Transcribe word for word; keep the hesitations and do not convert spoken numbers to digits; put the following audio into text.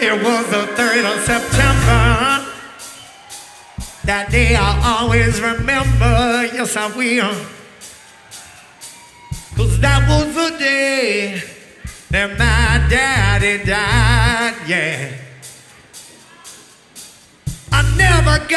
It was the third of September. That day I'll always remember. Yes, I will. Cause that was the day that my daddy died, yeah. I never got